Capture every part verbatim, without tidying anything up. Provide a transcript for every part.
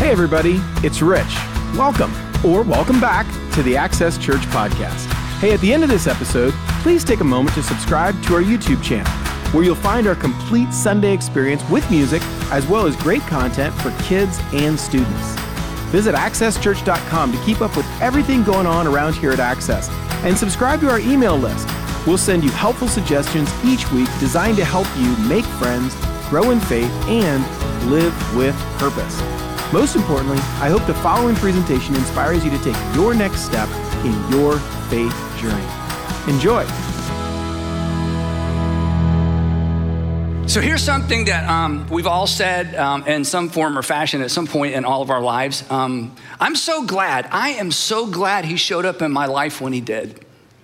Hey everybody, it's Rich. Welcome, or welcome back to the Access Church podcast. Hey, at the end of this episode, please take a moment to subscribe to our YouTube channel, where you'll find our complete Sunday experience with music, as well as great content for kids and students. Visit access church dot com to keep up with everything going on around here at Access, and subscribe to our email list. We'll send you helpful suggestions each week designed to help you make friends, grow in faith, and live with purpose. Most importantly, I hope the following presentation inspires you to take your next step in your faith journey. Enjoy. So here's something that um, we've all said um, in some form or fashion at some point in all of our lives. Um, I'm so glad, I am so glad he showed up in my life when he did.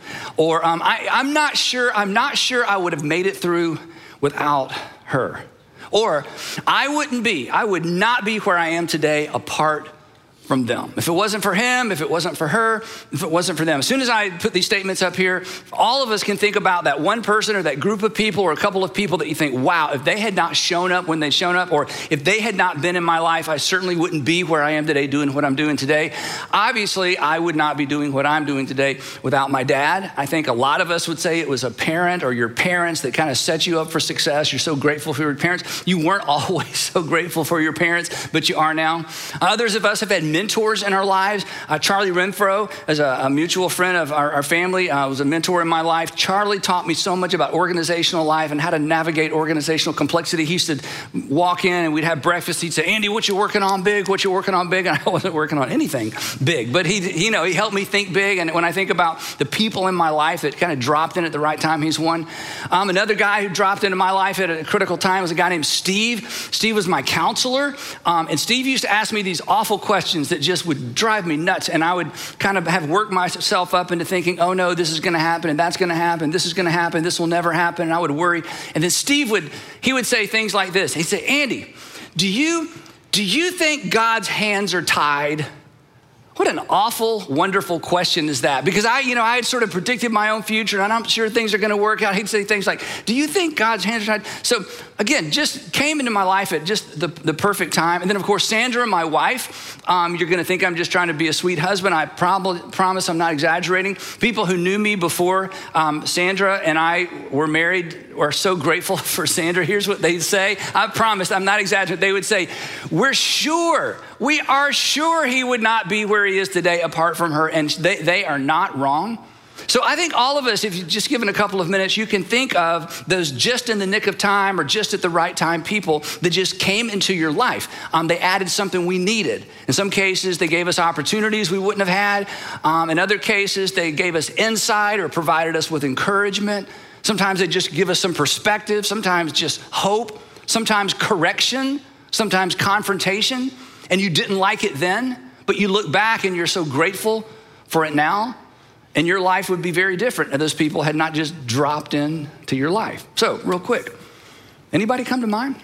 Or um, I, I'm not sure, I'm not sure I would have made it through without her. Or I wouldn't be, I would not be where I am today apart from them. If it wasn't for him, if it wasn't for her, if it wasn't for them. As soon as I put these statements up here, all of us can think about that one person or that group of people or a couple of people that you think, wow, if they had not shown up when they'd shown up, or if they had not been in my life, I certainly wouldn't be where I am today doing what I'm doing today. Obviously, I would not be doing what I'm doing today without my dad. I think a lot of us would say it was a parent or your parents that kind of set you up for success. You're so grateful for your parents. You weren't always so grateful for your parents, but you are now. Others of us have had mentors in our lives. Uh, Charlie Renfro, as a, a mutual friend of our, our family, uh, was a mentor in my life. Charlie taught me so much about organizational life and how to navigate organizational complexity. He used to walk in and we'd have breakfast. He'd say, Andy, what you working on big? What you working on big? And I wasn't working on anything big, but he, you know, he helped me think big. And when I think about the people in my life that kind of dropped in at the right time, he's one. Um, another guy who dropped into my life at a critical time was a guy named Steve. Steve was my counselor. Um, and Steve used to ask me these awful questions that just would drive me nuts. And I would kind of have worked myself up into thinking, oh no, this is going to happen and that's going to happen. This is going to happen. This will never happen. And I would worry. And then Steve would, he would say things like this. He'd say, Andy, do you, do you think God's hands are tied? What an awful, wonderful question is that? Because I, you know, I had sort of predicted my own future and I'm sure things are going to work out. He'd say things like, do you think God's hands are tied? So again, just came into my life at just the, the perfect time. And then of course, Sandra, my wife, um, you're going to think I'm just trying to be a sweet husband. I probably promise I'm not exaggerating. People who knew me before um, Sandra and I were married are so grateful for Sandra. Here's what they'd say. I promise I'm not exaggerating. They would say, we're sure, we are sure he would not be where he is today apart from her. And they, they are not wrong. So I think all of us, if you've just given a couple of minutes, you can think of those just in the nick of time or just at the right time people that just came into your life. Um, they added something we needed. In some cases, they gave us opportunities we wouldn't have had. Um, in other cases, they gave us insight or provided us with encouragement. Sometimes they just give us some perspective, sometimes just hope, sometimes correction, sometimes confrontation. And you didn't like it then, but you look back and you're so grateful for it now. And your life would be very different if those people had not just dropped into your life. So real quick, anybody come to mind?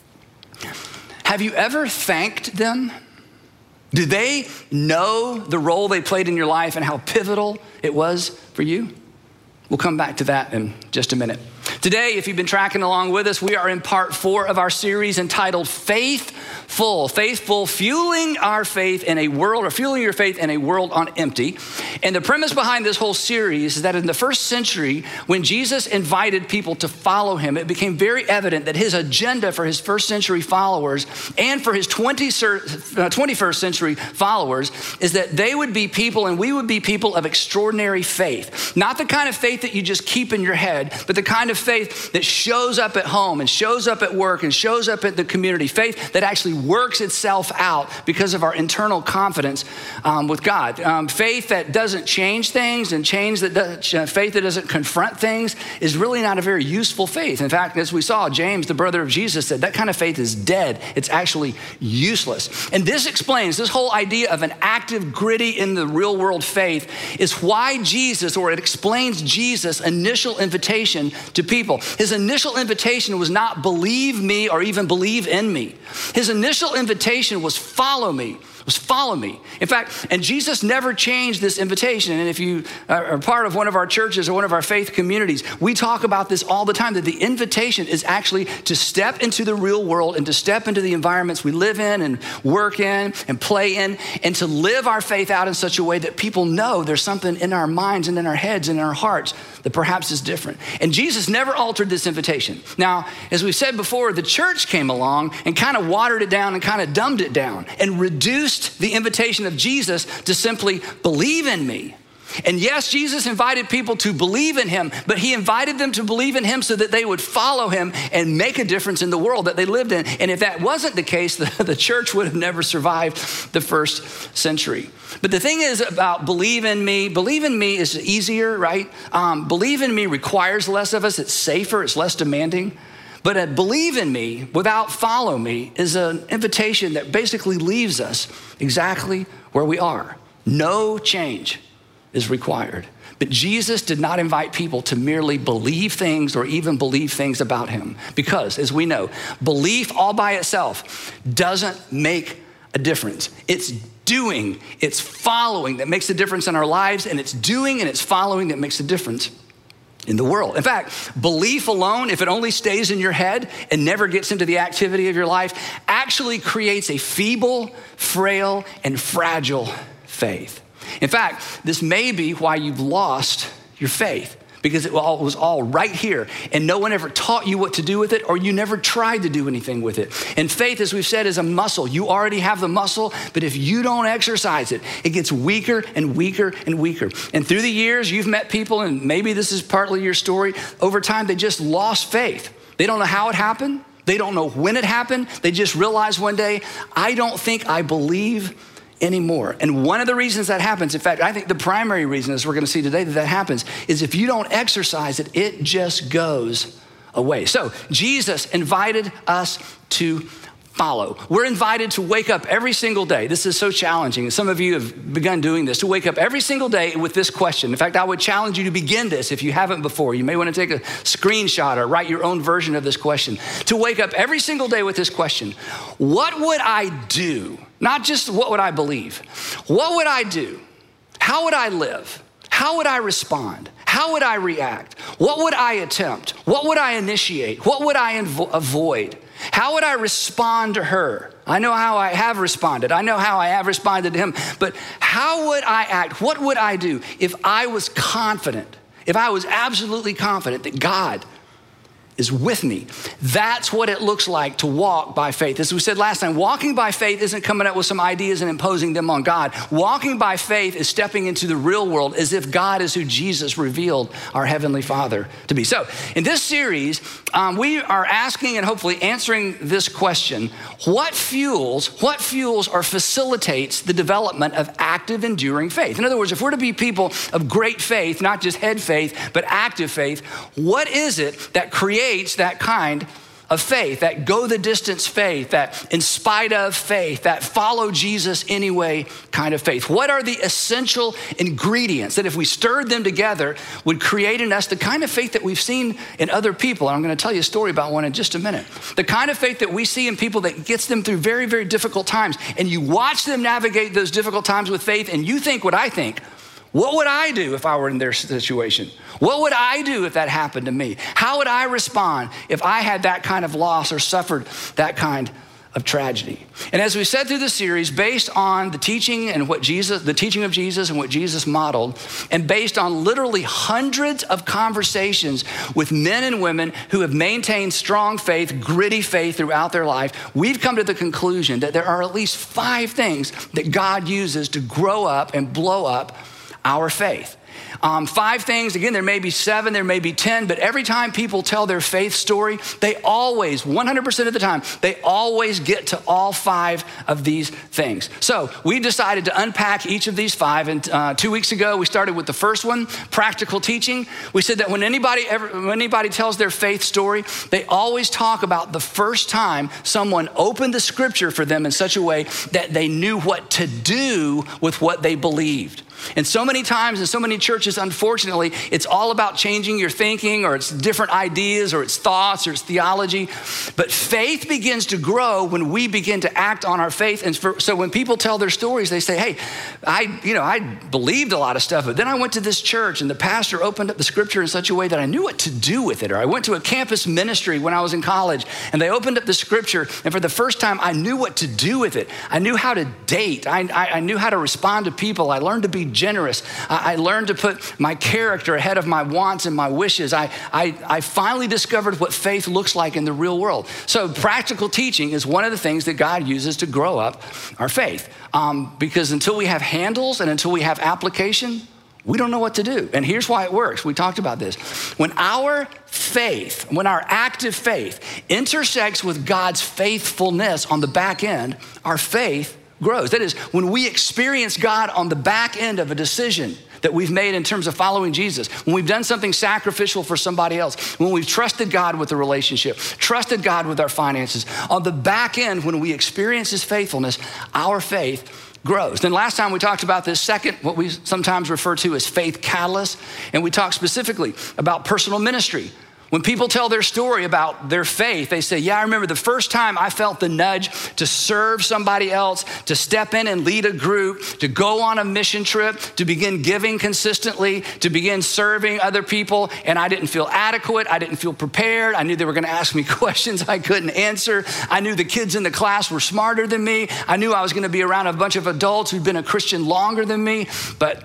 Have you ever thanked them? Do they know the role they played in your life and how pivotal it was for you? We'll come back to that in just a minute. Today, if you've been tracking along with us, we are in part four of our series entitled Faithful. Faithful, fueling our faith in a world, or fueling your faith in a world on empty. And the premise behind this whole series is that in the first century, when Jesus invited people to follow him, it became very evident that his agenda for his first century followers and for his twenty-first century followers is that they would be people and we would be people of extraordinary faith. Not the kind of faith that you just keep in your head, but the kind of faith that shows up at home and shows up at work and shows up at the community. Faith that actually works itself out because of our internal confidence um, with God. Um, faith that doesn't change things and change that does, uh, faith that doesn't confront things is really not a very useful faith. In fact, as we saw, James, the brother of Jesus, said that kind of faith is dead. It's actually useless. And this explains this whole idea of an active, gritty in the real world faith is why Jesus, or it explains Jesus' initial invitation to people. His initial invitation was not believe me or even believe in me. His initial invitation was follow me. was follow me. In fact, and Jesus never changed this invitation. And if you are part of one of our churches or one of our faith communities, we talk about this all the time, that the invitation is actually to step into the real world and to step into the environments we live in and work in and play in, and to live our faith out in such a way that people know there's something in our minds and in our heads and in our hearts that perhaps is different. And Jesus never altered this invitation. Now, as we said before, the church came along and kind of watered it down and kind of dumbed it down and reduced the invitation of Jesus to simply believe in me. And yes, Jesus invited people to believe in him, but he invited them to believe in him so that they would follow him and make a difference in the world that they lived in. And if that wasn't the case, the, the church would have never survived the first century. But the thing is about believe in me, believe in me is easier, right? Um, believe in me requires less of us. It's safer, it's less demanding. But a believe in me without follow me is an invitation that basically leaves us exactly where we are. No change is required. But Jesus did not invite people to merely believe things or even believe things about him. Because, as we know, belief all by itself doesn't make a difference. It's doing, it's following that makes a difference in our lives, and it's doing and it's following that makes a difference in the world. In fact, belief alone, if it only stays in your head and never gets into the activity of your life, actually creates a feeble, frail, and fragile faith. In fact, this may be why you've lost your faith, because it was all right here and no one ever taught you what to do with it, or you never tried to do anything with it. And faith, as we've said, is a muscle. You already have the muscle, but if you don't exercise it, it gets weaker and weaker and weaker. And through the years, you've met people, and maybe this is partly your story, over time, they just lost faith. They don't know how it happened. They don't know when it happened. They just realized one day, I don't think I believe anymore. And one of the reasons that happens, in fact, I think the primary reason, as we're going to see today, that that happens is if you don't exercise it, it just goes away. So Jesus invited us to follow. We're invited to wake up every single day. This is so challenging. And some of you have begun doing this, to wake up every single day with this question. In fact, I would challenge you to begin this if you haven't before. You may want to take a screenshot or write your own version of this question. To wake up every single day with this question: what would I do? Not just what would I believe. What would I do? How would I live? How would I respond? How would I react? What would I attempt? What would I initiate? What would I invo- avoid? How would I respond to her? I know how I have responded. I know how I have responded to him. But how would I act? What would I do if I was confident, if I was absolutely confident that God is with me? That's what it looks like to walk by faith. As we said last time, walking by faith isn't coming up with some ideas and imposing them on God. Walking by faith is stepping into the real world as if God is who Jesus revealed our Heavenly Father to be. So in this series, um, we are asking and hopefully answering this question: what fuels, what fuels or facilitates the development of active, enduring faith? In other words, if we're to be people of great faith, not just head faith, but active faith, what is it that creates that kind of faith, that go the distance faith, that in spite of faith, that follow Jesus anyway kind of faith? What are the essential ingredients that if we stirred them together would create in us the kind of faith that we've seen in other people? And I'm going to tell you a story about one in just a minute. The kind of faith that we see in people that gets them through very, very difficult times. And you watch them navigate those difficult times with faith, and you think what I think: what would I do if I were in their situation? What would I do if that happened to me? How would I respond if I had that kind of loss or suffered that kind of tragedy? And as we said through the series, based on the teaching and what Jesus, the teaching of Jesus and what Jesus modeled, and based on literally hundreds of conversations with men and women who have maintained strong faith, gritty faith throughout their life, we've come to the conclusion that there are at least five things that God uses to grow up and blow up our faith. Um, five things, again, there may be seven, there may be ten, but every time people tell their faith story, they always, one hundred percent of the time, they always get to all five of these things. So we decided to unpack each of these five, and uh, two weeks ago, we started with the first one, practical teaching. We said that when anybody ever, when anybody tells their faith story, they always talk about the first time someone opened the scripture for them in such a way that they knew what to do with what they believed. And so many times in so many churches, unfortunately, it's all about changing your thinking, or it's different ideas, or it's thoughts, or it's theology. But faith begins to grow when we begin to act on our faith. And for, so when people tell their stories, they say, hey, I, you know, I believed a lot of stuff, but then I went to this church and the pastor opened up the scripture in such a way that I knew what to do with it. Or I went to a campus ministry when I was in college and they opened up the scripture, and for the first time, I knew what to do with it. I knew how to date. I, I, I knew how to respond to people. I learned to be generous. I, I learned to put my character ahead of my wants and my wishes. I, I, I finally discovered what faith looks like in the real world. So practical teaching is one of the things that God uses to grow up our faith. Um, because until we have handles and until we have application, we don't know what to do. And here's why it works. We talked about this. When our faith, when our active faith intersects with God's faithfulness on the back end, our faith grows. That is, when we experience God on the back end of a decision that we've made in terms of following Jesus, when we've done something sacrificial for somebody else, when we've trusted God with a relationship, trusted God with our finances, on the back end, when we experience his faithfulness, our faith grows. Then last time we talked about this second, what we sometimes refer to as faith catalyst, and we talked specifically about personal ministry. When people tell their story about their faith, they say, yeah, I remember the first time I felt the nudge to serve somebody else, to step in and lead a group, to go on a mission trip, to begin giving consistently, to begin serving other people. And I didn't feel adequate. I didn't feel prepared. I knew they were going to ask me questions I couldn't answer. I knew the kids in the class were smarter than me. I knew I was going to be around a bunch of adults who'd been a Christian longer than me. But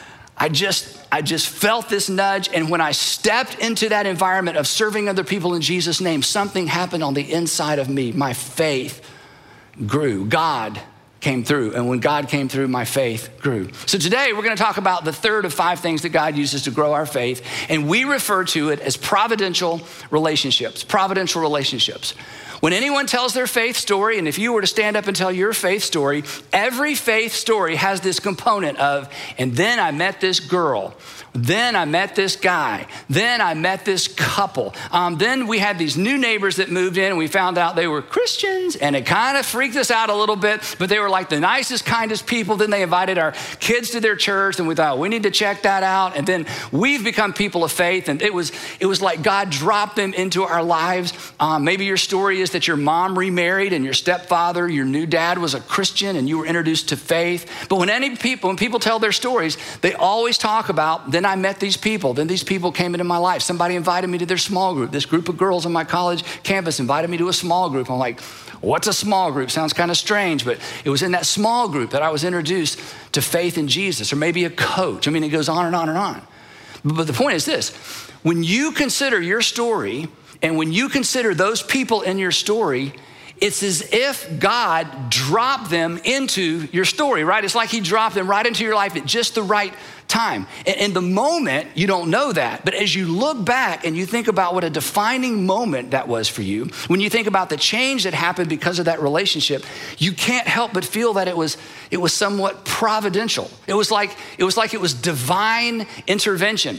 I just, I just felt this nudge. And when I stepped into that environment of serving other people in Jesus' name, something happened on the inside of me. My faith grew. God came through. And when God came through, my faith grew. So today we're going to talk about the third of five things that God uses to grow our faith. And we refer to it as providential relationships, providential relationships. When anyone tells their faith story, and if you were to stand up and tell your faith story, every faith story has this component of, and then I met this girl, then I met this guy, then I met this couple. Um, then we had these new neighbors that moved in and we found out they were Christians, and it kind of freaked us out a little bit, but they were like the nicest, kindest people. Then they invited our kids to their church and we thought, we need to check that out. And then we've become people of faith, and it was, it was like God dropped them into our lives. Um, maybe your story is that your mom remarried and your stepfather, your new dad was a Christian and you were introduced to faith. But when any people, when people tell their stories, they always talk about, then I met these people, then these people came into my life. Somebody invited me to their small group. This group of girls on my college campus invited me to a small group. I'm like, what's a small group? Sounds kind of strange, but it was in that small group that I was introduced to faith in Jesus, or maybe a coach. I mean, it goes on and on and on. But the point is this, when you consider your story, and when you consider those people in your story, it's as if God dropped them into your story, right? It's like he dropped them right into your life at just the right time. And in the moment, you don't know that. But as you look back and you think about what a defining moment that was for you, when you think about the change that happened because of that relationship, you can't help but feel that it was, it was somewhat providential. It was like, it was like it was divine intervention.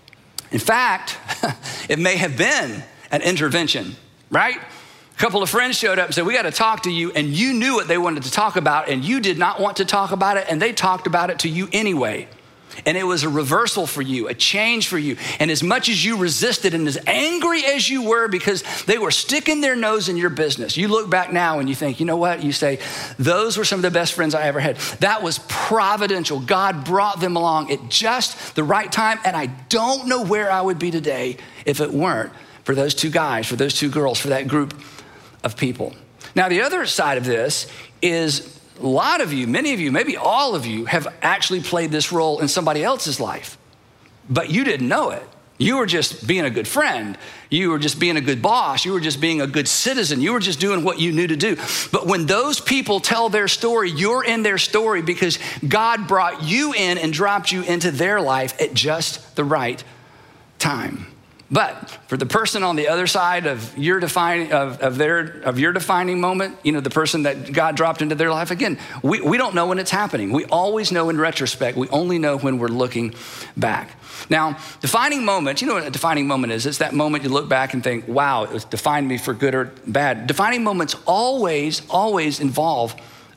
In fact, it may have been an intervention, right? A couple of friends showed up and said, we got to talk to you. And you knew what they wanted to talk about, and you did not want to talk about it. And they talked about it to you anyway. And it was a reversal for you, a change for you. And as much as you resisted and as angry as you were because they were sticking their nose in your business, you look back now and you think, you know what? You say, those were some of the best friends I ever had. That was providential. God brought them along at just the right time. And I don't know where I would be today if it weren't for those two guys, for those two girls, for that group of people. Now, the other side of this is a lot of you, many of you, maybe all of you have actually played this role in somebody else's life, but you didn't know it. You were just being a good friend. You were just being a good boss. You were just being a good citizen. You were just doing what you knew to do. But when those people tell their story, you're in their story because God brought you in and dropped you into their life at just the right time. But for the person on the other side of your defining of, of their of your defining moment, you know, the person that God dropped into their life, again, we, we don't know when it's happening. We always know in retrospect. We only know when we're looking back. Now, defining moments, you know what a defining moment is? It's that moment you look back and think, wow, it was defined me for good or bad. Defining moments always, always involve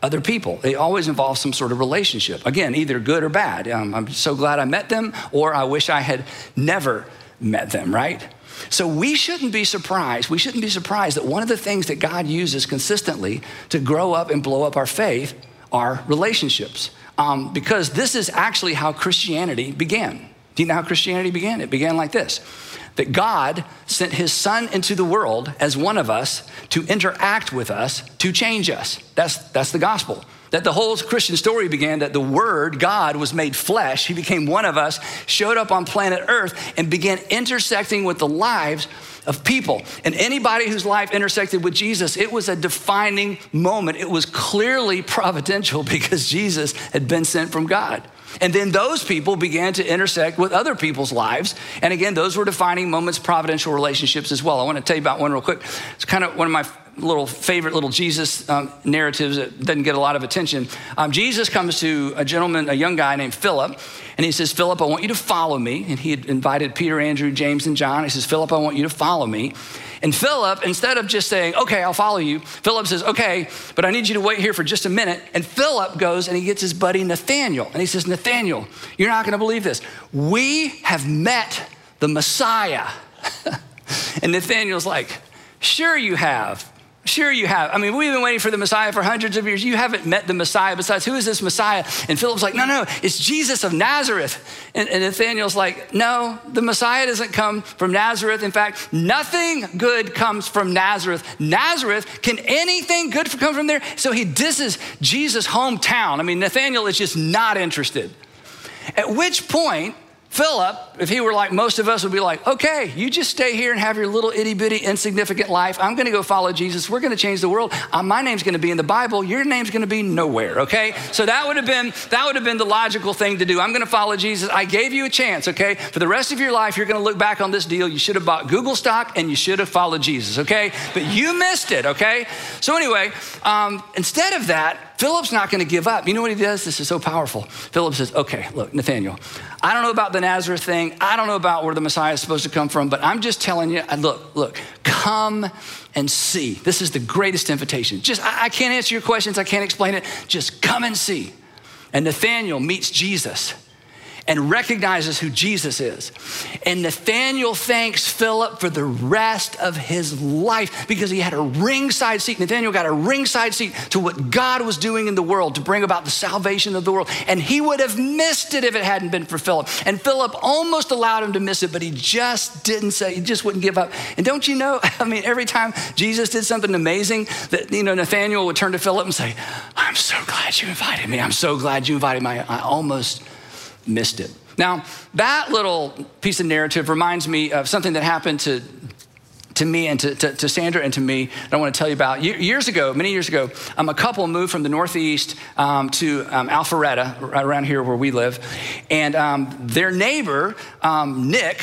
other people. It always involves some sort of relationship. Again, either good or bad. Um, I'm so glad I met them, or I wish I had never met them, right? So we shouldn't be surprised. We shouldn't be surprised that one of the things that God uses consistently to grow up and blow up our faith are relationships. Um, because this is actually how Christianity began. Do you know how Christianity began? It began like this, that God sent his son into the world as one of us to interact with us, to change us. That's, that's the gospel. That the whole Christian story began that the word, God, was made flesh. He became one of us, showed up on planet Earth, and began intersecting with the lives of people. And anybody whose life intersected with Jesus, it was a defining moment. It was clearly providential because Jesus had been sent from God. And then those people began to intersect with other people's lives. And again, those were defining moments, providential relationships as well. I want to tell you about one real quick. It's kind of one of my little favorite little Jesus um, narratives that doesn't get a lot of attention. Um, Jesus comes to a gentleman, a young guy named Philip, and he says, Philip, I want you to follow me. And he had invited Peter, Andrew, James, and John. He says, Philip, I want you to follow me. And Philip, instead of just saying, okay, I'll follow you, Philip says, okay, but I need you to wait here for just a minute. And Philip goes and he gets his buddy Nathaniel. And he says, Nathaniel, you're not gonna believe this. We have met the Messiah. And Nathaniel's like, sure you have. Sure you have. I mean, we've been waiting for the Messiah for hundreds of years. You haven't met the Messiah. Besides, who is this Messiah? And Philip's like, no, no, it's Jesus of Nazareth. And, and Nathaniel's like, no, the Messiah doesn't come from Nazareth. In fact, nothing good comes from Nazareth. Nazareth, can anything good come from there? So he disses Jesus' hometown. I mean, Nathaniel is just not interested. At which point, Philip, if he were like most of us, would be like, okay, you just stay here and have your little itty bitty insignificant life. I'm gonna go follow Jesus. We're gonna change the world. Uh, my name's gonna be in the Bible. Your name's gonna be nowhere, okay? So that would have been that would have been the logical thing to do. I'm gonna follow Jesus. I gave you a chance, okay? For the rest of your life, you're gonna look back on this deal. You should have bought Google stock and you should have followed Jesus, okay? But you missed it, okay? So anyway, um, instead of that, Philip's not gonna give up. You know what he does? This is so powerful. Philip says, okay, look, Nathaniel, I don't know about the Nazareth thing. I don't know about where the Messiah is supposed to come from, but I'm just telling you, look, look, come and see. This is the greatest invitation. Just, I, I can't answer your questions. I can't explain it. Just come and see. And Nathaniel meets Jesus and recognizes who Jesus is. And Nathaniel thanks Philip for the rest of his life because he had a ringside seat. Nathaniel got a ringside seat to what God was doing in the world to bring about the salvation of the world. And he would have missed it if it hadn't been for Philip. And Philip almost allowed him to miss it, but he just didn't say, he just wouldn't give up. And don't you know, I mean, every time Jesus did something amazing, that, you know, Nathaniel would turn to Philip and say, I'm so glad you invited me. I'm so glad you invited me. I almost missed it. Now, that little piece of narrative reminds me of something that happened to, to me and to, to, to Sandra and to me that I want to tell you about. Years ago, many years ago, um, a couple moved from the Northeast um, to um, Alpharetta, right around here where we live. And um, their neighbor, um, Nick,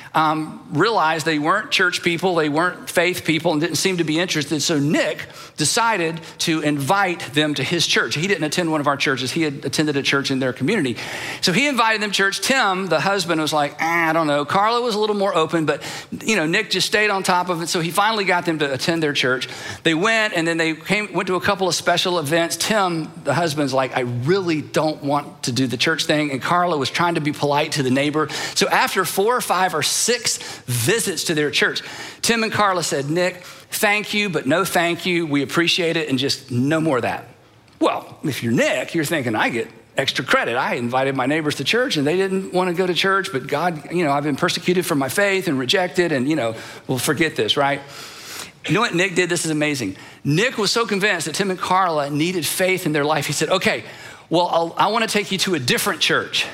Um, realized they weren't church people, they weren't faith people, and didn't seem to be interested. So Nick decided to invite them to his church. He didn't attend one of our churches. He had attended a church in their community. So he invited them to church. Tim, the husband, was like, ah, I don't know. Carla was a little more open, but you know, Nick just stayed on top of it. So he finally got them to attend their church. They went, and then they came, went to a couple of special events. Tim, the husband's like, I really don't want to do the church thing. And Carla was trying to be polite to the neighbor. So after four or five or six visits to their church, Tim and Carla said, Nick, thank you, but no thank you. We appreciate it, and just no more of that. Well, if you're Nick, you're thinking, I get extra credit. I invited my neighbors to church, and they didn't want to go to church, but God, you know, I've been persecuted for my faith and rejected, and, you know, we'll forget this, right? You know what Nick did? This is amazing. Nick was so convinced that Tim and Carla needed faith in their life. He said, okay, well, I'll, I want to take you to a different church.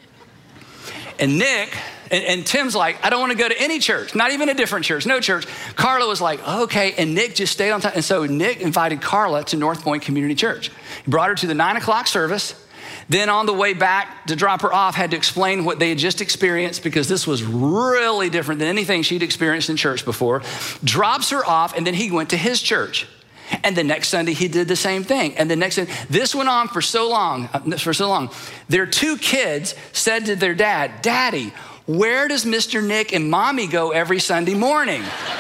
And Nick, And, and Tim's like, I don't want to go to any church, not even a different church, no church. Carla was like, okay. And Nick just stayed on time. And so Nick invited Carla to North Point Community Church. He brought her to the nine o'clock service. Then on the way back to drop her off, had to explain what they had just experienced because this was really different than anything she'd experienced in church before. Drops her off, and then he went to his church. And the next Sunday, he did the same thing. And the next, this went on for so long, for so long. Their two kids said to their dad, Daddy, where does Mister Nick and Mommy go every Sunday morning?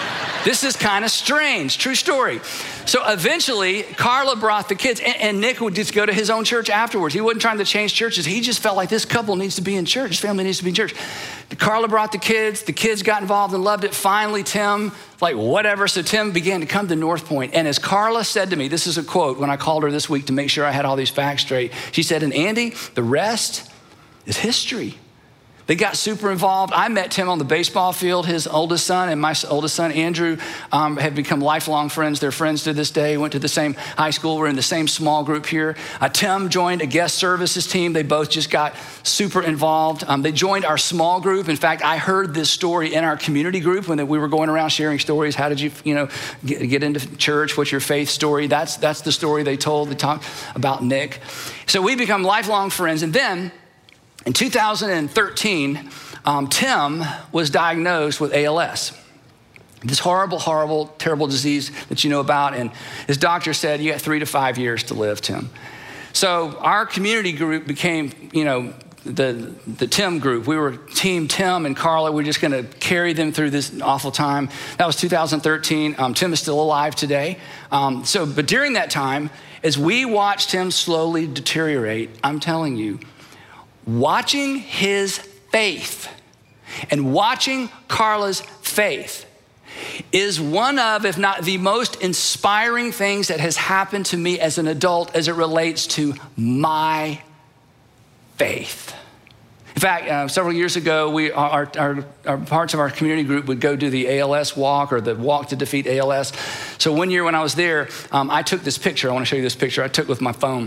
This is kind of strange, true story. So eventually, Carla brought the kids, and, and Nick would just go to his own church afterwards. He wasn't trying to change churches. He just felt like this couple needs to be in church. His family needs to be in church. Carla brought the kids. The kids got involved and loved it. Finally, Tim, like whatever. So Tim began to come to North Point. And as Carla said to me, this is a quote when I called her this week to make sure I had all these facts straight. She said, and Andy, the rest is history. They got super involved. I met Tim on the baseball field. His oldest son and my oldest son, Andrew, um, have become lifelong friends. They're friends to this day, went to the same high school. We're in the same small group here. Uh, Tim joined a guest services team. They both just got super involved. Um, they joined our small group. In fact, I heard this story in our community group when we were going around sharing stories. How did you, you know, get, get into church? What's your faith story? That's, that's the story they told. They talked about Nick. So we become lifelong friends. And then in two thousand thirteen, um, Tim was diagnosed with A L S, this horrible, horrible, terrible disease that you know about. And his doctor said, you got three to five years to live, Tim. So our community group became, you know, the, the Tim group. We were team Tim and Carla. We we're just going to carry them through this awful time. That was two thousand thirteen. Um, Tim is still alive today. Um, so, but during that time, as we watched him slowly deteriorate, I'm telling you, watching his faith and watching Carla's faith is one of, if not the most inspiring things that has happened to me as an adult as it relates to my faith. In fact, uh, several years ago, we our, our, our parts of our community group would go do the A L S walk or the walk to defeat A L S. So one year when I was there, um, I took this picture. I want to show you this picture I took with my phone.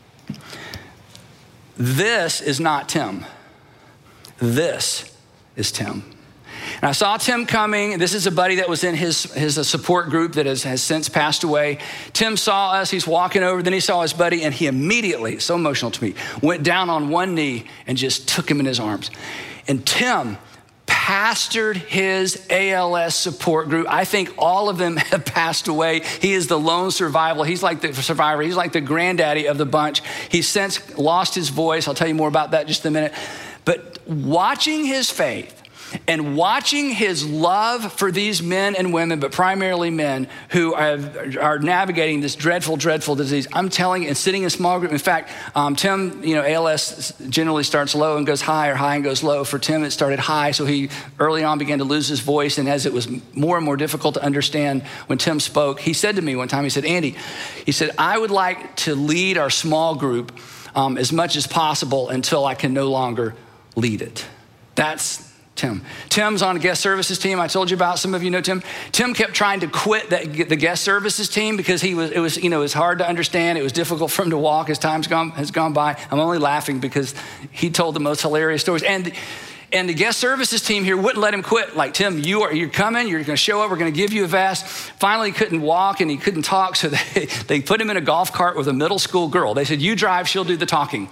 This is not Tim. This is Tim. And I saw Tim coming. This is a buddy that was in his, his support group that has, has since passed away. Tim saw us. He's walking over. Then he saw his buddy, and he immediately, so emotional to me, went down on one knee and just took him in his arms. And Tim pastored his A L S support group. I think all of them have passed away. He is the lone survivor. He's like the survivor. He's like the granddaddy of the bunch. He's since lost his voice. I'll tell you more about that in just a minute. But watching his faith and watching his love for these men and women, but primarily men who have, are navigating this dreadful, dreadful disease, I'm telling you, and sitting in a small group. In fact, um, Tim, you know, A L S generally starts low and goes high, or high and goes low. For Tim, it started high, so he early on began to lose his voice, and as it was more and more difficult to understand when Tim spoke, he said to me one time, he said, Andy, he said, I would like to lead our small group um, as much as possible until I can no longer lead it. That's Tim. Tim's on a guest services team. I told you about, some of you know Tim. Tim kept trying to quit that, the guest services team because he was, it was, you know, it was hard to understand. It was difficult for him to walk as time's gone, has gone by. I'm only laughing because he told the most hilarious stories. And, and the guest services team here wouldn't let him quit. Like, Tim, you are, you're coming, you're gonna show up, we're gonna give you a vest. Finally, he couldn't walk and he couldn't talk, so they, they put him in a golf cart with a middle school girl. They said, you drive, she'll do the talking.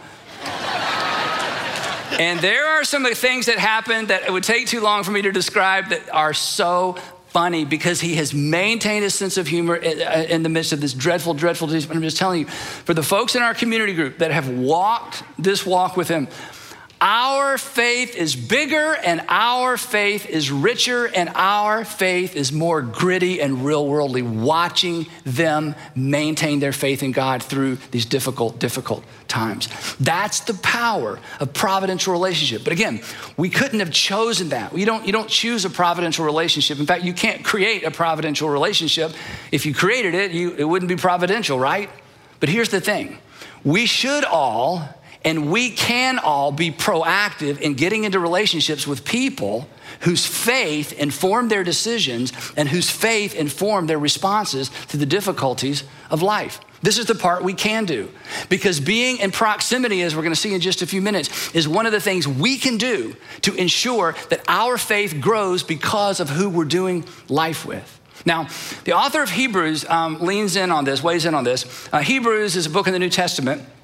And there are some of the things that happened that it would take too long for me to describe that are so funny because he has maintained his sense of humor in the midst of this dreadful, dreadful disease. But I'm just telling you, for the folks in our community group that have walked this walk with him, our faith is bigger and our faith is richer and our faith is more gritty and real worldly, watching them maintain their faith in God through these difficult, difficult times. That's the power of providential relationship. But again, we couldn't have chosen that. You don't, you don't choose a providential relationship. In fact, you can't create a providential relationship. If you created it, you, it wouldn't be providential, right? But here's the thing. We should all, and we can all be proactive in getting into relationships with people whose faith informed their decisions and whose faith informed their responses to the difficulties of life. This is the part we can do, because being in proximity, as we're going to see in just a few minutes, is one of the things we can do to ensure that our faith grows because of who we're doing life with. Now, the author of Hebrews um, leans in on this, weighs in on this. Uh, Hebrews is a book in the New Testament.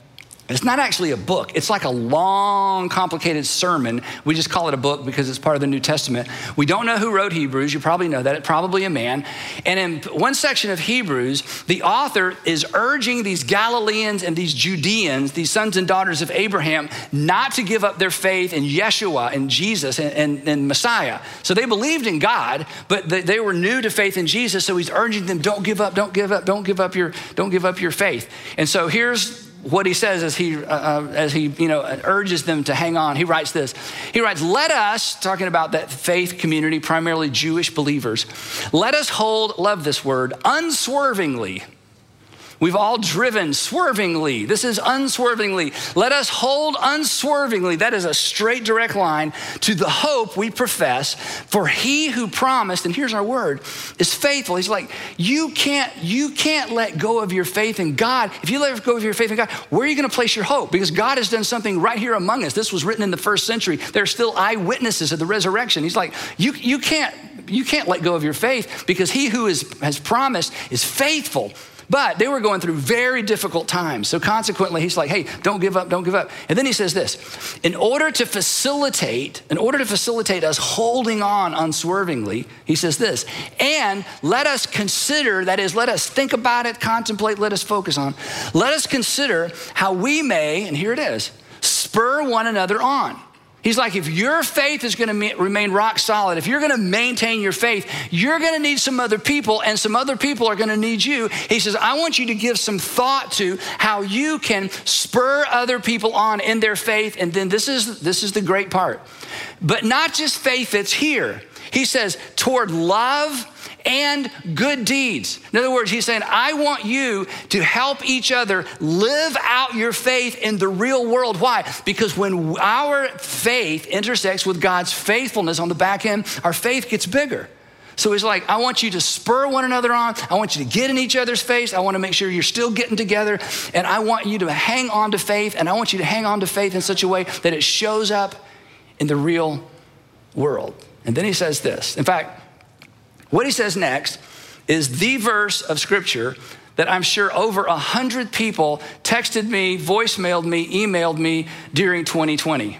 It's not actually a book. It's like a long, complicated sermon. We just call it a book because it's part of the New Testament. We don't know who wrote Hebrews. You probably know that. It's probably a man. And in one section of Hebrews, the author is urging these Galileans and these Judeans, these sons and daughters of Abraham, not to give up their faith in Yeshua and Jesus and, and, and Messiah. So they believed in God, but they, they were new to faith in Jesus. So he's urging them, don't give up, don't give up, don't give up your, don't give up your faith. And so here's what he says as he, uh, as he, you know, urges them to hang on. He writes this. He writes, let us, talking about that faith community, primarily Jewish believers, let us hold, love this word, unswervingly. We've all driven swervingly. This is unswervingly. Let us hold unswervingly. That is a straight, direct line to the hope we profess. For he who promised, and here's our word, is faithful. He's like, you can't, you can't let go of your faith in God. If you let go of your faith in God, where are you going to place your hope? Because God has done something right here among us. This was written in the first century. There are still eyewitnesses of the resurrection. He's like, you, you can't, you can't let go of your faith because he who is, has promised is faithful. But they were going through very difficult times. So consequently, he's like, hey, don't give up, don't give up. And then he says this, in order to facilitate, in order to facilitate us holding on unswervingly, he says this, and let us consider, that is, let us think about it, contemplate, let us focus on, let us consider how we may, and here it is, spur one another on. He's like, if your faith is going to remain rock solid, if you're going to maintain your faith, you're going to need some other people, and some other people are going to need you. He says, I want you to give some thought to how you can spur other people on in their faith. And then this is, this is the great part. But not just faith that's here. He says, toward love and good deeds. In other words, he's saying, I want you to help each other live out your faith in the real world. Why? Because when our faith intersects with God's faithfulness on the back end, our faith gets bigger. So he's like, I want you to spur one another on. I want you to get in each other's face. I want to make sure you're still getting together. And I want you to hang on to faith. And I want you to hang on to faith in such a way that it shows up in the real world. And then he says this. In fact, what he says next is the verse of scripture that I'm sure over a hundred people texted me, voicemailed me, emailed me during twenty twenty.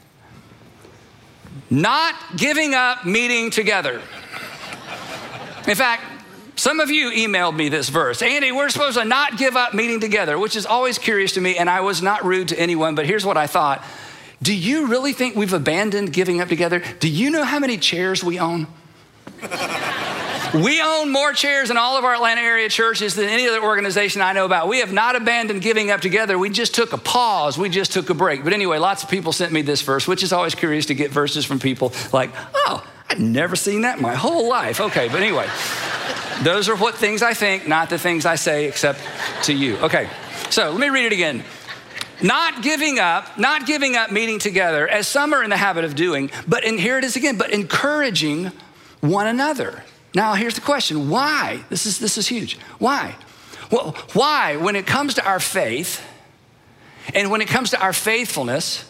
Not giving up meeting together. In fact, some of you emailed me this verse. Andy, we're supposed to not give up meeting together, which is always curious to me, and I was not rude to anyone, but here's what I thought. Do you really think we've abandoned giving up together? Do you know how many chairs we own? We own more chairs in all of our Atlanta area churches than any other organization I know about. We have not abandoned giving up together. We just took a pause. We just took a break. But anyway, lots of people sent me this verse, which is always curious to get verses from people like, oh, I'd never seen that in my whole life. Okay, but anyway, those are what things I think, not the things I say, except to you. Okay, so let me read it again. Not giving up, not giving up meeting together, as some are in the habit of doing, but, and here it is again, but encouraging one another. Now, here's the question. Why? This is, this is huge. Why? Well, why, when it comes to our faith, and when it comes to our faithfulness,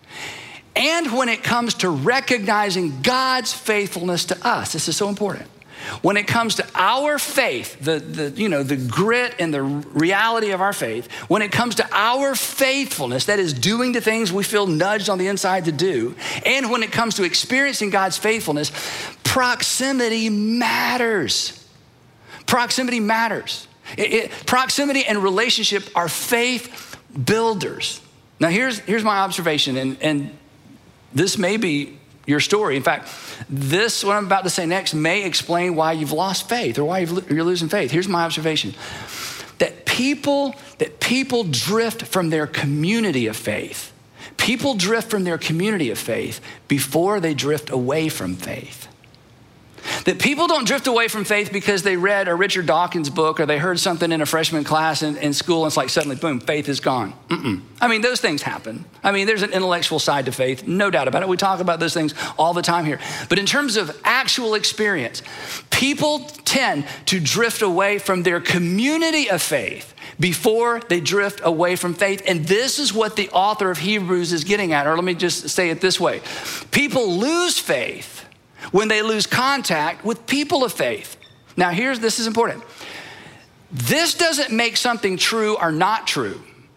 and when it comes to recognizing God's faithfulness to us, this is so important. When it comes to our faith, the, the, you know, the grit and the reality of our faith, when it comes to our faithfulness, that is doing the things we feel nudged on the inside to do, and when it comes to experiencing God's faithfulness, proximity matters. Proximity matters. It, it, proximity and relationship are faith builders. Now here's, here's my observation, and, and this may be your story. In fact, this, what I'm about to say next, may explain why you've lost faith or why you've, you're losing faith. Here's my observation. That people, that people drift from their community of faith. People drift from their community of faith before they drift away from faith. That people don't drift away from faith because they read a Richard Dawkins book or they heard something in a freshman class in, in school and it's like suddenly, boom, faith is gone. Mm-mm. I mean, those things happen. I mean, there's an intellectual side to faith, no doubt about it. We talk about those things all the time here. But in terms of actual experience, people tend to drift away from their community of faith before they drift away from faith. And this is what the author of Hebrews is getting at. Or let me just say it this way. People lose faith when they lose contact with people of faith. Now here's, this is important. This doesn't make something true or not true.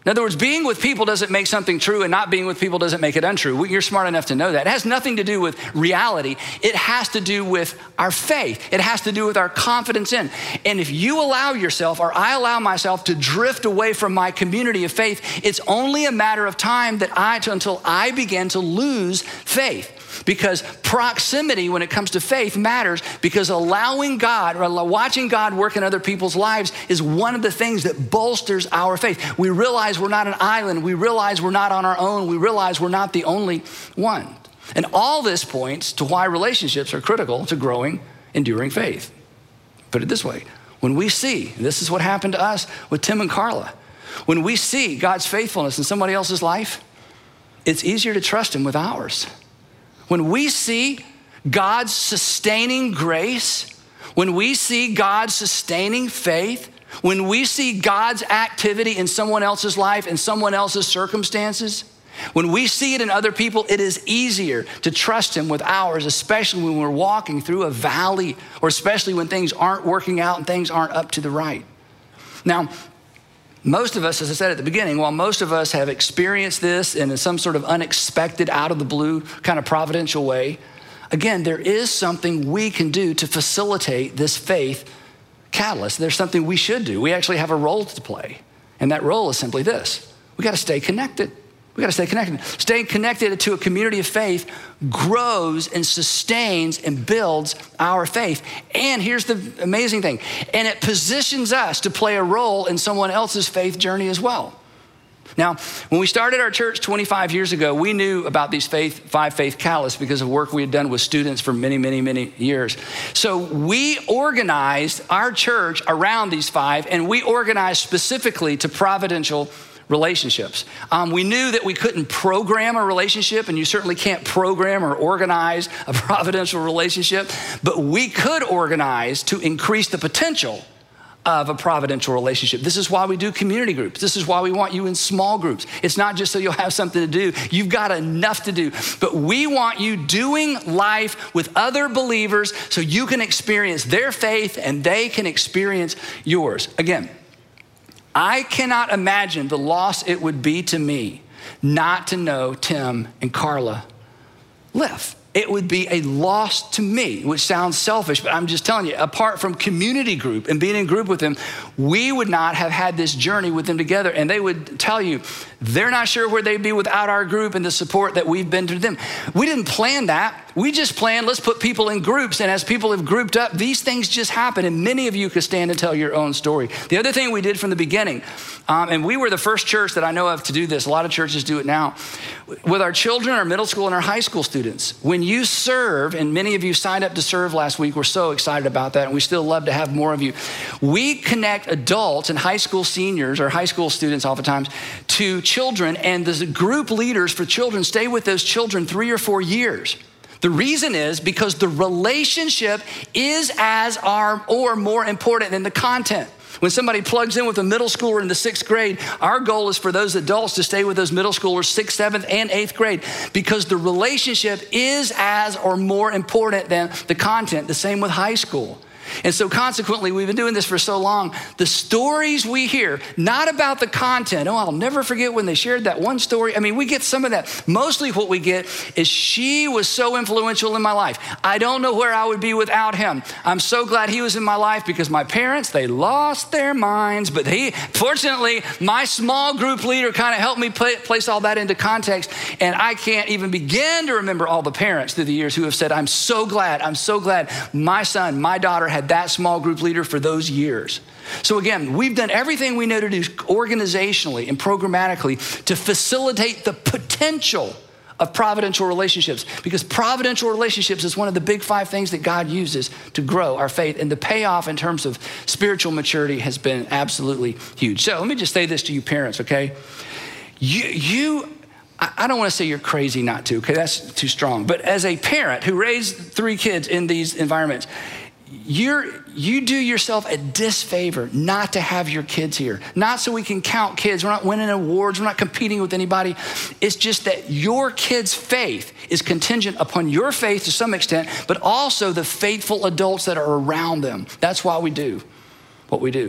In other words, being with people doesn't make something true, and not being with people doesn't make it untrue. You're smart enough to know that. It has nothing to do with reality. It has to do with our faith. It has to do with our confidence in. And if you allow yourself, or I allow myself, to drift away from my community of faith, it's only a matter of time that I until I begin to lose faith. Because proximity when it comes to faith matters, because allowing God or watching God work in other people's lives is one of the things that bolsters our faith. We realize we're not an island. We realize we're not on our own. We realize we're not the only one. And all this points to why relationships are critical to growing, enduring faith. Put it this way, when we see, and this is what happened to us with Tim and Carla, when we see God's faithfulness in somebody else's life, it's easier to trust him with ours. When we see God's sustaining grace, when we see God's sustaining faith, when we see God's activity in someone else's life, in someone else's circumstances, when we see it in other people, it is easier to trust him with ours, especially when we're walking through a valley, or especially when things aren't working out and things aren't up to the right. Now, most of us, as I said at the beginning, while most of us have experienced this in some sort of unexpected, out of the blue kind of providential way, again, there is something we can do to facilitate this faith catalyst. There's something we should do. We actually have a role to play. And that role is simply this. We got to stay connected. We got to stay connected. Staying connected to a community of faith grows and sustains and builds our faith. And here's the amazing thing. And it positions us to play a role in someone else's faith journey as well. Now, when we started our church twenty-five years ago, we knew about these faith, five faith catalysts because of work we had done with students for many, many, many years. So we organized our church around these five, and we organized specifically to providential relationships. Um, we knew that we couldn't program a relationship, and you certainly can't program or organize a providential relationship, but we could organize to increase the potential of a providential relationship. This is why we do community groups. This is why we want you in small groups. It's not just so you'll have something to do. You've got enough to do, but we want you doing life with other believers so you can experience their faith and they can experience yours. Again, I cannot imagine the loss it would be to me not to know Tim and Carla live. It would be a loss to me, which sounds selfish, but I'm just telling you, apart from community group and being in group with them, we would not have had this journey with them together. And they would tell you, they're not sure where they'd be without our group and the support that we've been to them. We didn't plan that. We just planned, let's put people in groups. And as people have grouped up, these things just happen. And many of you could stand and tell your own story. The other thing we did from the beginning, um, and we were the first church that I know of to do this. A lot of churches do it now. With our children, our middle school and our high school students, when you serve, and many of you signed up to serve last week, we're so excited about that. And we still love to have more of you. We connect adults and high school seniors or high school students oftentimes to children, and the group leaders for children stay with those children three or four years. The reason is because the relationship is as our, or more important than the content. When somebody plugs in with a middle schooler in the sixth grade, our goal is for those adults to stay with those middle schoolers sixth, seventh, and eighth grade, because the relationship is as or more important than the content. The same with high school. And so consequently, we've been doing this for so long, the stories we hear, not about the content. Oh, I'll never forget when they shared that one story. I mean, we get some of that. Mostly what we get is, she was so influential in my life. I don't know where I would be without him. I'm so glad he was in my life because my parents, they lost their minds. But he, fortunately, my small group leader kind of helped me play, place all that into context. And I can't even begin to remember all the parents through the years who have said, I'm so glad, I'm so glad my son, my daughter had that small group leader for those years. So again, we've done everything we know to do organizationally and programmatically to facilitate the potential of providential relationships, because providential relationships is one of the big five things that God uses to grow our faith, and the payoff in terms of spiritual maturity has been absolutely huge. So let me just say this to you parents, okay? You, you I don't want to say you're crazy not to, okay? That's too strong. But as a parent who raised three kids in these environments, You're, you do yourself a disfavor not to have your kids here. Not so we can count kids. We're not winning awards. We're not competing with anybody. It's just that your kids' faith is contingent upon your faith to some extent, but also the faithful adults that are around them. That's why we do what we do.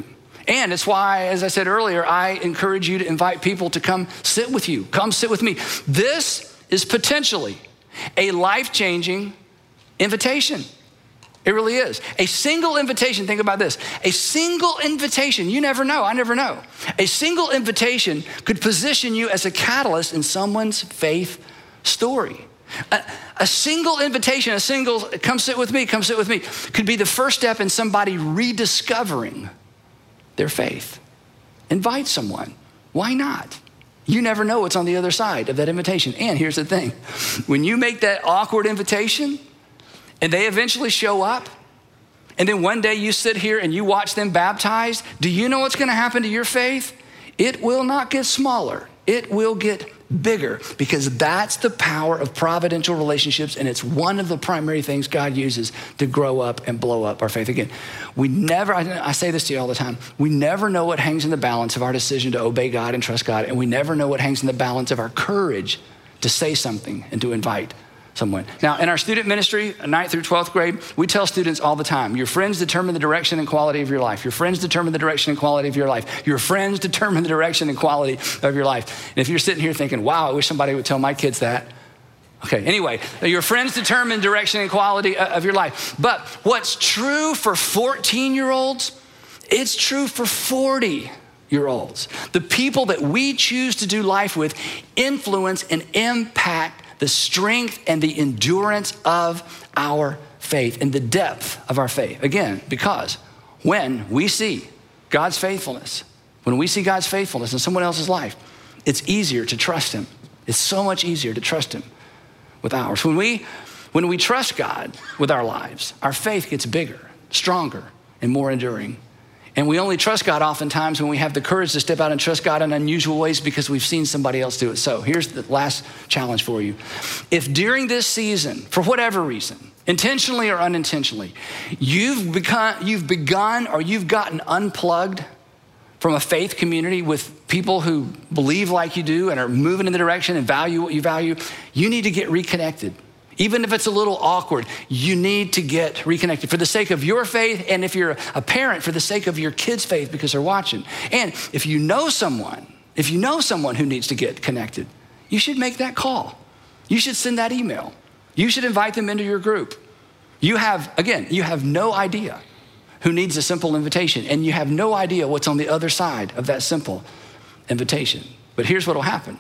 And it's why, as I said earlier, I encourage you to invite people to come sit with you. Come sit with me. This is potentially a life-changing invitation. It really is. A single invitation, think about this. A single invitation, you never know, I never know. A single invitation could position you as a catalyst in someone's faith story. A, a single invitation, a single, come sit with me, come sit with me, could be the first step in somebody rediscovering their faith. Invite someone. Why not? You never know what's on the other side of that invitation. And here's the thing. When you make that awkward invitation and they eventually show up, and then one day you sit here and you watch them baptized, do you know what's going to happen to your faith? It will not get smaller. It will get bigger, because that's the power of providential relationships, and it's one of the primary things God uses to grow up and blow up our faith. Again, we never, I say this to you all the time, we never know what hangs in the balance of our decision to obey God and trust God, and we never know what hangs in the balance of our courage to say something and to invite someone. Now, in our student ministry, ninth through twelfth grade, we tell students all the time, your friends determine the direction and quality of your life. Your friends determine the direction and quality of your life. Your friends determine the direction and quality of your life. And if you're sitting here thinking, wow, I wish somebody would tell my kids that. Okay, anyway, your friends determine direction and quality of your life. But what's true for fourteen-year-olds, it's true for forty-year-olds. The people that we choose to do life with influence and impact the strength and the endurance of our faith and the depth of our faith. Again, because when we see God's faithfulness, when we see God's faithfulness in someone else's life, it's easier to trust him. It's so much easier to trust him with ours. When we, when we trust God with our lives, our faith gets bigger, stronger, and more enduring. And we only trust God oftentimes when we have the courage to step out and trust God in unusual ways because we've seen somebody else do it. So here's the last challenge for you. If during this season, for whatever reason, intentionally or unintentionally, you've begun, you've begun or you've gotten unplugged from a faith community with people who believe like you do and are moving in the direction and value what you value, you need to get reconnected. Even if it's a little awkward, you need to get reconnected for the sake of your faith, and if you're a parent, for the sake of your kids' faith because they're watching. And if you know someone, if you know someone who needs to get connected, you should make that call. You should send that email. You should invite them into your group. You have, again, you have no idea who needs a simple invitation, and you have no idea what's on the other side of that simple invitation. But here's what will happen.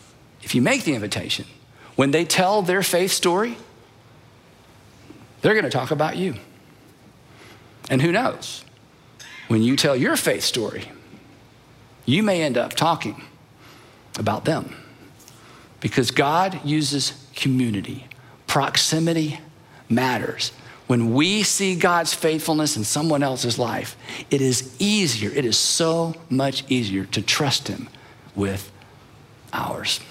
If you make the invitation, when they tell their faith story, they're going to talk about you. And who knows? When you tell your faith story, you may end up talking about them. Because God uses community. Proximity matters. When we see God's faithfulness in someone else's life, it is easier, it is so much easier to trust him with ours.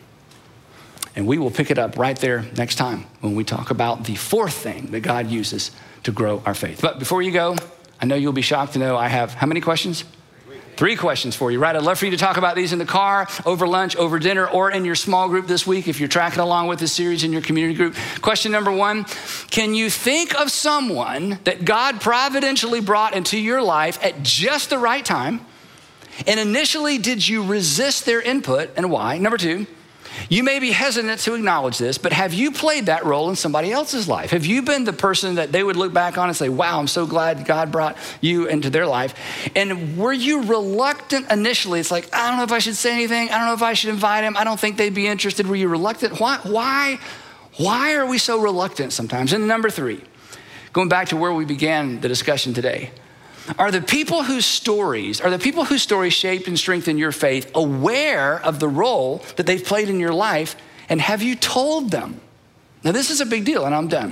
And we will pick it up right there next time when we talk about the fourth thing that God uses to grow our faith. But before you go, I know you'll be shocked to know I have how many questions? Three questions for you, right? I'd love for you to talk about these in the car, over lunch, over dinner, or in your small group this week if you're tracking along with this series in your community group. Question number one, can you think of someone that God providentially brought into your life at just the right time? And initially, did you resist their input, and why? Number two, you may be hesitant to acknowledge this, but have you played that role in somebody else's life? Have you been the person that they would look back on and say, wow, I'm so glad God brought you into their life? And were you reluctant initially? It's like, I don't know if I should say anything. I don't know if I should invite him. I don't think they'd be interested. Were you reluctant? Why, why, why are we so reluctant sometimes? And number three, going back to where we began the discussion today, Are the people whose stories, are the people whose stories shaped and strengthened your faith aware of the role that they've played in your life, and have you told them? Now this is a big deal, and I'm done.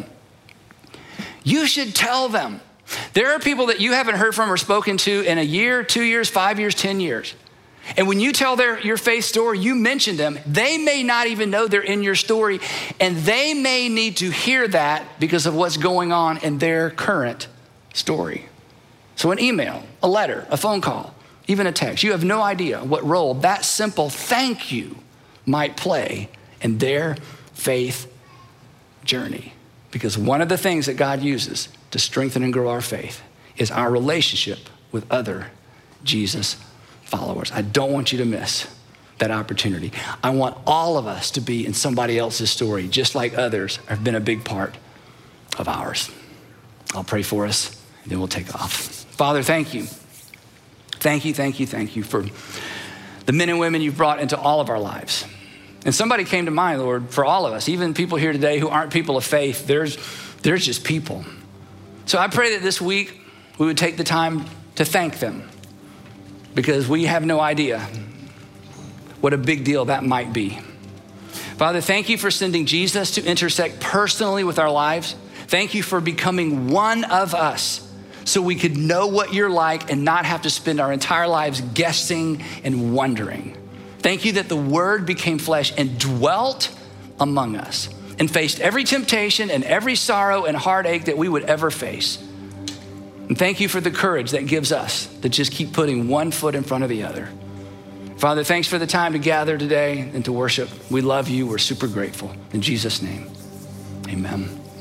You should tell them. There are people that you haven't heard from or spoken to in a year, two years, five years, ten years. And when you tell their, your faith story, you mention them. They may not even know they're in your story, and they may need to hear that because of what's going on in their current story. So an email, a letter, a phone call, even a text, you have no idea what role that simple thank you might play in their faith journey. Because one of the things that God uses to strengthen and grow our faith is our relationship with other Jesus followers. I don't want you to miss that opportunity. I want all of us to be in somebody else's story, just like others have been a big part of ours. I'll pray for us, and then we'll take off. Father, thank you. Thank you, thank you, thank you for the men and women you've brought into all of our lives. And somebody came to mind, Lord, for all of us, even people here today who aren't people of faith, there's, there's just people. So I pray that this week we would take the time to thank them, because we have no idea what a big deal that might be. Father, thank you for sending Jesus to intersect personally with our lives. Thank you for becoming one of us so we could know what you're like and not have to spend our entire lives guessing and wondering. Thank you that the word became flesh and dwelt among us and faced every temptation and every sorrow and heartache that we would ever face. And thank you for the courage that gives us to just keep putting one foot in front of the other. Father, thanks for the time to gather today and to worship. We love you. We're super grateful. In Jesus' name, amen.